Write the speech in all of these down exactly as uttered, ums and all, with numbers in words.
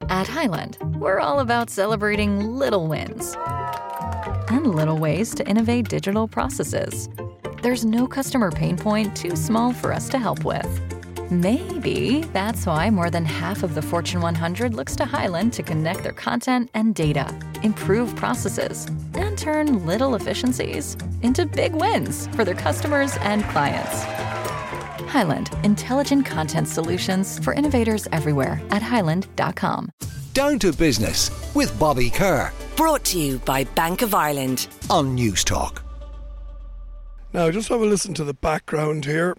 At Highland, we're all about celebrating little wins and little ways to innovate digital processes. There's no customer pain point too small for us to help with. Maybe that's why more than half of the Fortune one hundred looks to Highland to connect their content and data, improve processes, and turn little efficiencies into big wins for their customers and clients. Highland, intelligent content solutions for innovators everywhere at highland dot com. Down to Business with Bobby Kerr. Brought to you by Bank of Ireland on News Talk. Now, just have a listen to the background here.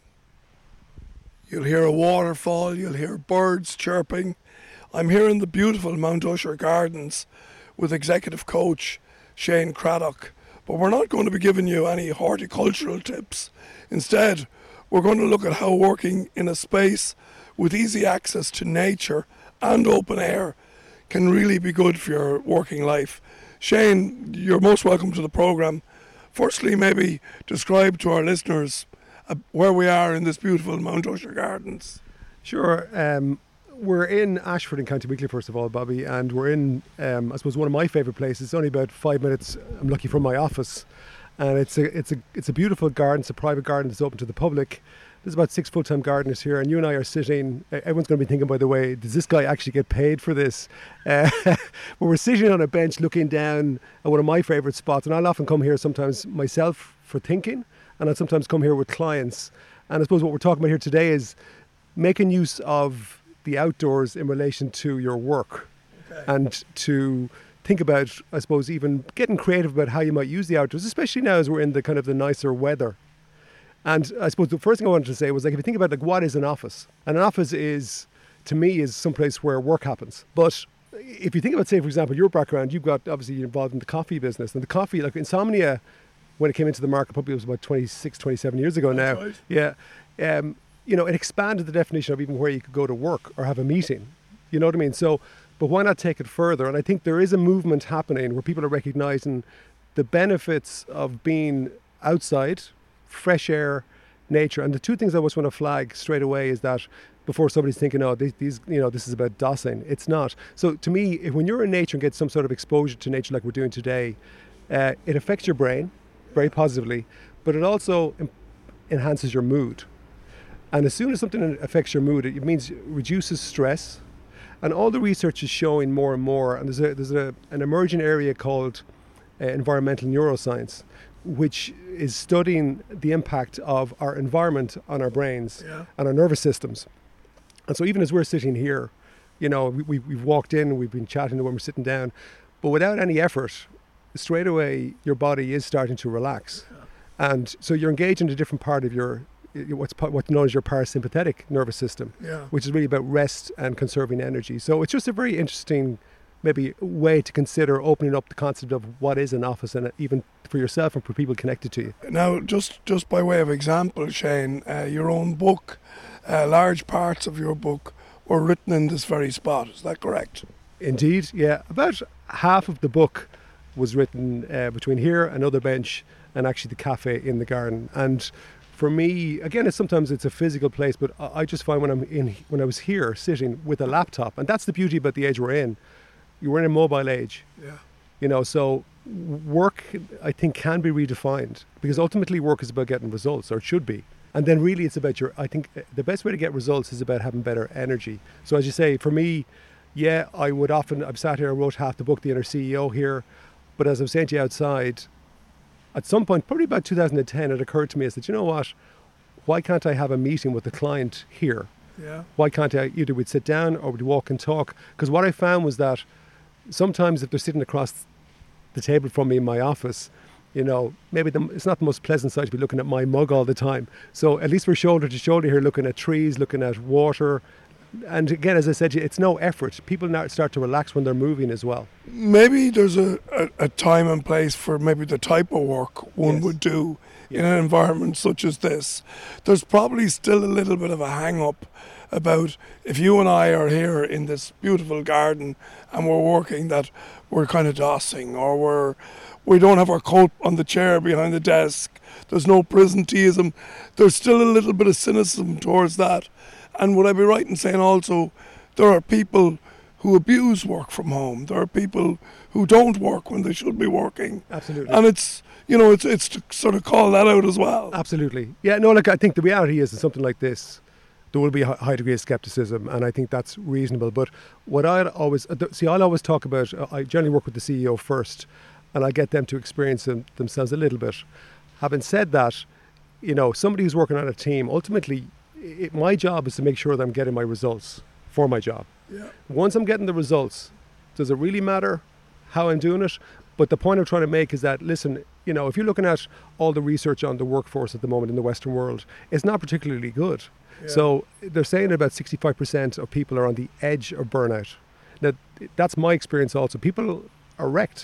You'll hear a waterfall, you'll hear birds chirping. I'm here in the beautiful Mount Usher Gardens with executive coach Shane Craddock. But we're not going to be giving you any horticultural tips. Instead, we're going to look at how working in a space with easy access to nature and open air can really be good for your working life. Shane, you're most welcome to the programme. Firstly, maybe describe to our listeners uh, where we are in this beautiful Mount Usher Gardens. Sure. Um, we're in Ashford in County Wicklow, first of all, Bobby, and we're in, um, I suppose, one of my favourite places. It's only about five minutes, I'm lucky, from my office. And it's a it's a it's a beautiful garden. It's a private garden that's open to the public. There's about six full-time gardeners here, and you and I are sitting. Everyone's going to be thinking, by the way, does this guy actually get paid for this? Uh, but we're sitting on a bench looking down at one of my favourite spots, and I'll often come here sometimes myself for thinking, and I'll sometimes come here with clients. And I suppose what we're talking about here today is making use of the outdoors in relation to your work, okay, and to think about, I suppose, even getting creative about how you might use the outdoors, especially now as we're in the kind of the nicer weather. And I suppose the first thing I wanted to say was, like, if you think about, like, what is an office? And an office is, to me, is someplace where work happens. But if you think about, say, for example, your background, you've got, obviously, you're involved in the coffee business. And the coffee, like Insomnia, when it came into the market, probably was about twenty-six, twenty-seven years ago now. Right. Yeah. Um, you know, it expanded the definition of even where you could go to work or have a meeting. You know what I mean? So, but why not take it further? And I think there is a movement happening where people are recognising the benefits of being outside, fresh air, nature. And the two things I always want to flag straight away is that before somebody's thinking, oh, these, these you know, this is about dossing. It's not. So to me, if, when you're in nature and get some sort of exposure to nature like we're doing today, uh, it affects your brain very positively, but it also em- enhances your mood. And as soon as something affects your mood, it means it reduces stress. And all the research is showing more and more, and there's a, there's a, an emerging area called uh, environmental neuroscience, which is studying the impact of our environment on our brains, yeah, and our nervous systems. And so even as we're sitting here, you know, we, we've walked in, we've been chatting when we're sitting down, but without any effort, straight away your body is starting to relax. Yeah. And so you're engaged in a different part of your what's what's known as your parasympathetic nervous system, yeah, which is really about rest and conserving energy. So it's just a very interesting, maybe, way to consider opening up the concept of what is an office, and even for yourself and for people connected to you. Now, just just by way of example, Shane, uh, your own book, uh, large parts of your book were written in this very spot. Is that correct? Indeed, yeah. About half of the book was written uh, between here, another bench, and actually the cafe in the garden. And for me, again, it's sometimes it's a physical place, but I just find when I'm in, when I was here sitting with a laptop, and that's the beauty about the age we're in. We're in a mobile age. Yeah. You know, so work, I think, can be redefined, because ultimately work is about getting results, or it should be. And then really it's about your, I think the best way to get results is about having better energy. So as you say, for me, yeah, I would often, I've sat here and wrote half the book, The Inner C E O here, but as I was saying to you outside, at some point, probably about two thousand ten, it occurred to me, I said, you know what, why can't I have a meeting with the client here? Yeah. Why can't I, either we'd sit down or we'd walk and talk? Because what I found was that sometimes if they're sitting across the table from me in my office, you know, maybe the, it's not the most pleasant sight to be looking at my mug all the time. So at least we're shoulder to shoulder here, looking at trees, looking at water. And again, as I said, it's no effort. People now start to relax when they're moving as well. Maybe there's a, a, a time and place for maybe the type of work one yes. would do yeah. in an environment such as this. There's probably still a little bit of a hang-up about if you and I are here in this beautiful garden and we're working, that we're kind of dossing, or we're we don't have our coat on the chair behind the desk. There's no presenteeism. There's still a little bit of cynicism towards that. And would I be right in saying also there are people who abuse work from home. There are people who don't work when they should be working. Absolutely. And it's, you know, it's it's to sort of call that out as well. Absolutely. Yeah, no, look, I think the reality is that something like this, there will be a high degree of skepticism, and I think that's reasonable. But what I'd always, see, I'll always talk about, I generally work with the C E O first, and I get them to experience them, themselves a little bit. Having said that, you know, somebody who's working on a team, ultimately, it, my job is to make sure that I'm getting my results for my job. Yeah. Once I'm getting the results, does it really matter how I'm doing it? But the point I'm trying to make is that, listen, you know, if you're looking at all the research on the workforce at the moment in the Western world, it's not particularly good. Yeah. So they're saying about sixty-five percent of people are on the edge of burnout. Now, that's my experience also. People are wrecked.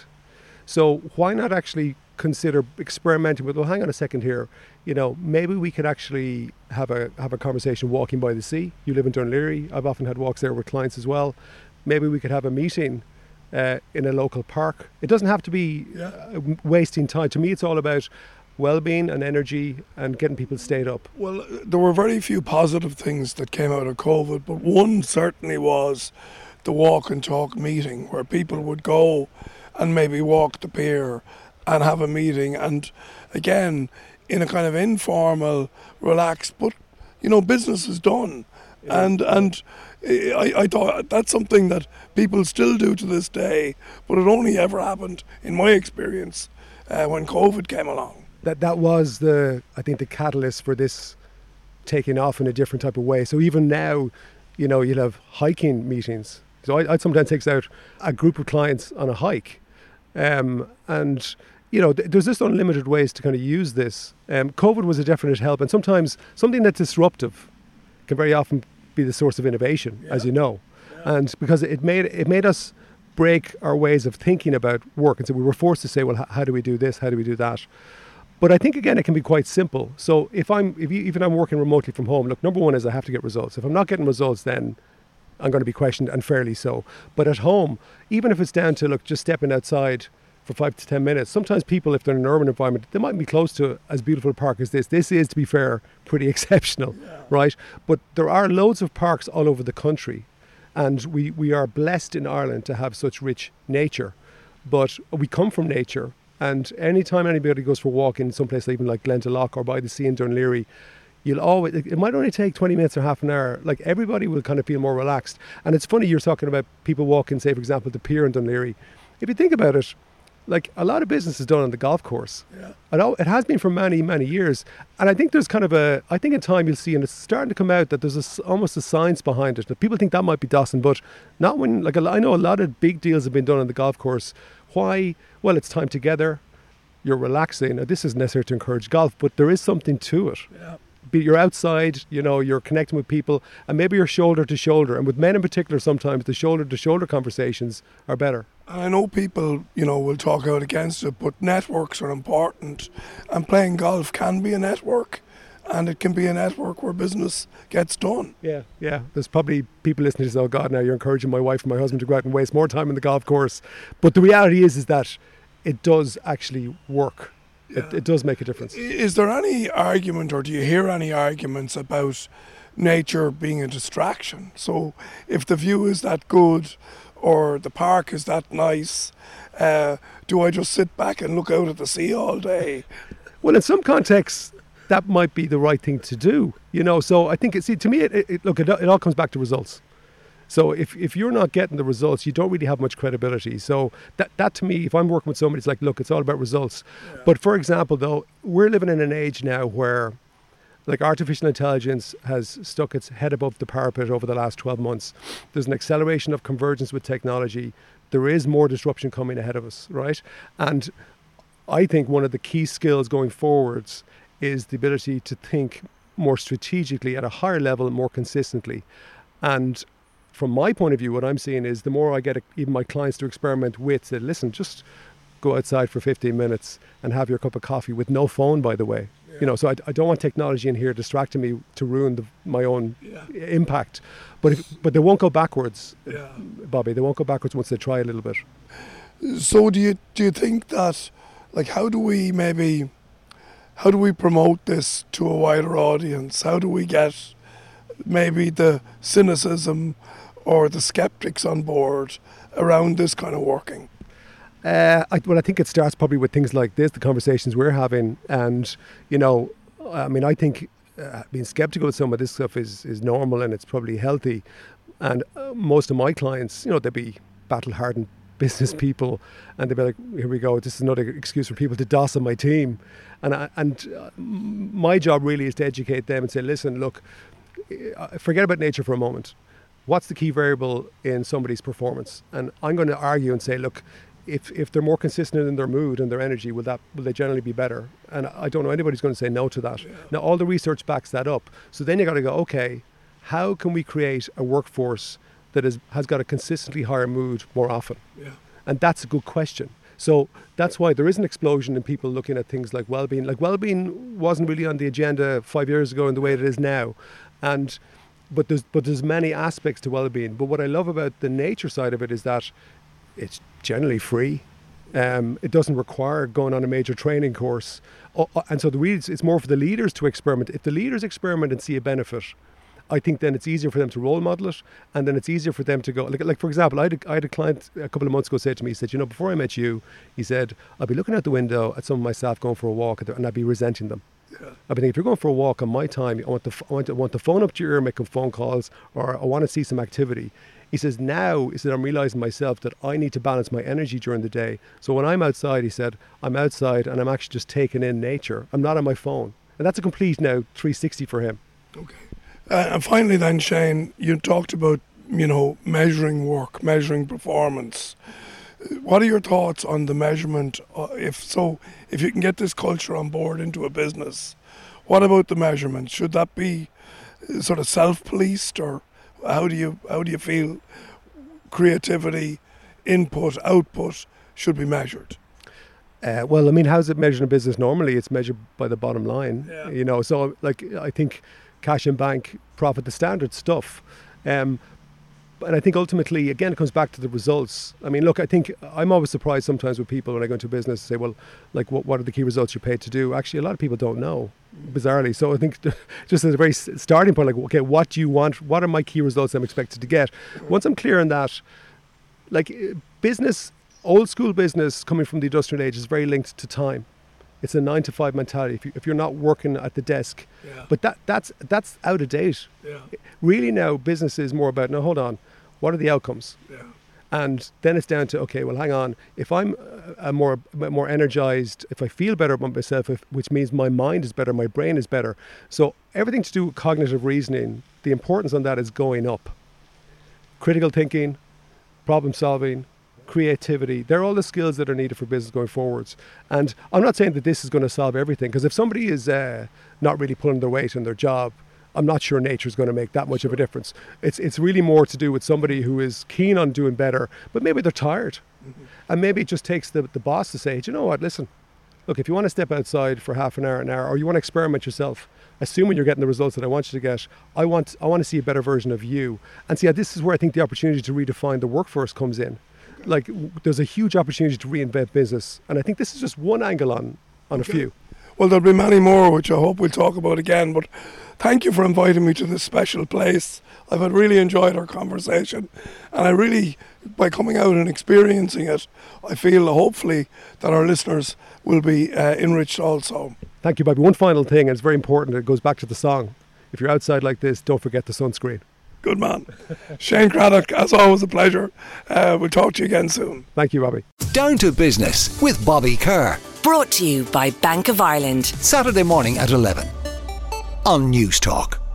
So why not actually consider experimenting with, well, hang on a second here, you know, maybe we could actually have a have a conversation walking by the sea. You live in Dún Laoghaire. I've often had walks there with clients as well. Maybe we could have a meeting uh, in a local park. It doesn't have to be Yeah. uh, wasting time. To me, it's all about well-being and energy and getting people stayed up. Well, there were very few positive things that came out of COVID, but one certainly was the walk and talk meeting, where people would go and maybe walk the pier and have a meeting, and again, in a kind of informal, relaxed, but, you know, business is done. Yeah. And and I, I thought that's something that people still do to this day, but it only ever happened, in my experience, uh, when COVID came along. That that was the, I think, the catalyst for this taking off in a different type of way. So even now, you know, you'll have hiking meetings. So I, I'd sometimes take out a group of clients on a hike. Um, and, you know, th- there's just unlimited ways to kind of use this. Um, COVID was a definite help. And sometimes something that's disruptive can very often be the source of innovation, Yeah. as you know. And because it made it made us break our ways of thinking about work. And so we were forced to say, well, h- how do we do this? How do we do that? But I think, again, it can be quite simple. So if I'm, if you, even I'm working remotely from home, look, number one is I have to get results. If I'm not getting results, then I'm going to be questioned, and fairly so. But at home, even if it's down to, look, just stepping outside for five to ten minutes, sometimes people, if they're in an urban environment, they might be close to as beautiful a park as this. This is, to be fair, pretty exceptional, yeah. right? But there are loads of parks all over the country, and we, we are blessed in Ireland to have such rich nature. But we come from nature, and anytime anybody goes for a walk in someplace even like Glendalough or by the sea in Dún Laoghaire, you'll always, it might only take twenty minutes or half an hour. Like, everybody will kind of feel more relaxed. And it's funny, you're talking about people walking, say, for example, the pier in Dún Laoghaire. If you think about it, like, a lot of business is done on the golf course. Yeah. I know it has been for many, many years. And I think there's kind of a, I think in time you'll see, and it's starting to come out, that there's a s almost a science behind it. That people think that might be Dawson, but not when, like, I know a lot of big deals have been done on the golf course. Why? Well, it's time together. You're relaxing. Now, this isn't necessary to encourage golf, but there is something to it. Yeah. Be you're outside, you know, you're connecting with people, and maybe you're shoulder to shoulder. And with men in particular, sometimes the shoulder to shoulder conversations are better. And I know people, you know, will talk out against it, but networks are important, and playing golf can be a network, and it can be a network where business gets done. Yeah, yeah. There's probably people listening to this, oh God, now you're encouraging my wife and my husband to go out and waste more time on the golf course. But the reality is, is that it does actually work. Yeah. It, it does make a difference. Is there any argument, or do you hear any arguments about nature being a distraction? So if the view is that good, or the park is that nice, uh, do I just sit back and look out at the sea all day? Well, in some contexts, that might be the right thing to do, you know. So I think, it, see, to me, it, it, look, it, it all comes back to results. So if, if you're not getting the results, you don't really have much credibility. So that, that to me, if I'm working with somebody, it's like, look, it's all about results. Yeah. But for example, though, we're living in an age now where, like, artificial intelligence has stuck its head above the parapet over the last twelve months. There's an acceleration of convergence with technology. There is more disruption coming ahead of us, right? And I think one of the key skills going forwards is the ability to think more strategically at a higher level, more consistently. And from my point of view, what I'm seeing is the more I get a, even my clients to experiment with, say, listen, just go outside for fifteen minutes and have your cup of coffee with no phone, by the way. Yeah. You know, so I, I don't want technology in here distracting me to ruin the, my own yeah. impact. But if, but they won't go backwards, yeah. Bobby. They won't go backwards once they try a little bit. So do you do you think that, like, how do we maybe, how do we promote this to a wider audience? How do we get maybe the cynicism or the skeptics on board around this kind of working? Uh, I, well, I think it starts probably with things like this, the conversations we're having. And, you know, I mean, I think uh, being skeptical of some of this stuff is, is normal and it's probably healthy. And uh, most of my clients, you know, they'd be battle-hardened business people, and they'd be like, here we go, this is another excuse for people to doss on my team. And, I, and uh, my job really is to educate them and say, listen, look, forget about nature for a moment. What's the key variable in somebody's performance? And I'm going to argue and say, look, if if they're more consistent in their mood and their energy, will that will they generally be better? And I don't know anybody's going to say no to that. Yeah. Now, all the research backs that up. So then you got to go, okay, how can we create a workforce that is, has got a consistently higher mood more often? Yeah. And that's a good question. So that's why there is an explosion in people looking at things like well-being. Like well-being wasn't really on the agenda five years ago in the way it is now. And but there's but there's many aspects to well-being. But what I love about the nature side of it is that it's generally free. Um, it doesn't require going on a major training course. Oh, and so the reads, it's more for the leaders to experiment. If the leaders experiment and see a benefit, I think then it's easier for them to role model it, and then it's easier for them to go. Like, like for example, I had, a, I had a client a couple of months ago say to me, he said, you know, before I met you, he said, I'd be looking out the window at some of my staff going for a walk, and I'd be resenting them. Yeah. I'd be thinking, if you're going for a walk on my time, I want the, I want to, I want the phone up to your ear, making phone calls, or I want to see some activity. He says, now, he said, I'm realising myself that I need to balance my energy during the day. So when I'm outside, he said, I'm outside and I'm actually just taking in nature. I'm not on my phone. And that's a complete now three sixty for him. Okay. Uh, and finally then, Shane, you talked about, you know, measuring work, measuring performance. What are your thoughts on the measurement? Uh, if so, if you can get this culture on board into a business, what about the measurement? Should that be sort of self-policed, or how do you how do you feel creativity, input, output should be measured? Uh, well, I mean, how's it measured in business? Normally, it's measured by the bottom line. Yeah. You know, so like I think cash and bank, profit, the standard stuff. Um, and I think ultimately, again, it comes back to the results. I mean, look, I think I'm always surprised sometimes with people when I go into business and say, well, like, what, what are the key results you're paid to do? Actually, a lot of people don't know, bizarrely. So I think just as a very starting point, like, okay, what do you want? What are my key results I'm expected to get? Once I'm clear on that, like business, old school business coming from the industrial age is very linked to time. It's a nine to five mentality. If, you, if you're not working at the desk, yeah. but that that's that's out of date. Yeah. Really now, business is more about, now hold on, what are the outcomes? Yeah. And then it's down to, okay, well, hang on. If I'm a more more energized, if I feel better about myself, if, which means my mind is better, my brain is better. So everything to do with cognitive reasoning, the importance on that is going up. Critical thinking, problem solving, creativity, they're all the skills that are needed for business going forwards. And I'm not saying that this is going to solve everything, because if somebody is uh, not really pulling their weight in their job, I'm not sure nature's going to make that much of a difference. It's it's really more to do with somebody who is keen on doing better, but maybe they're tired. Mm-hmm. And maybe it just takes the, the boss to say, hey, do you know what, listen, look, if you want to step outside for half an hour, an hour, or you want to experiment yourself, assuming you're getting the results that I want you to get, I want I want to see a better version of you. And see, this is where I think the opportunity to redefine the workforce comes in. Like, there's a huge opportunity to reinvent business, and I think this is just one angle on on okay. a few. Well, there'll be many more, which I hope we'll talk about again, but thank you for inviting me to this special place. I've had really enjoyed our conversation, and I really, by coming out and experiencing it, I feel hopefully that our listeners will be uh, enriched also. Thank you, Bobby. One final thing, and it's very important, it goes back to the song. If you're outside like this, don't forget the sunscreen. Good man. Shane Craddock, as always, a pleasure. Uh, we'll talk to you again soon. Thank you, Bobby. Down to Business with Bobby Kerr. Brought to you by Bank of Ireland. Saturday morning at eleven on News Talk.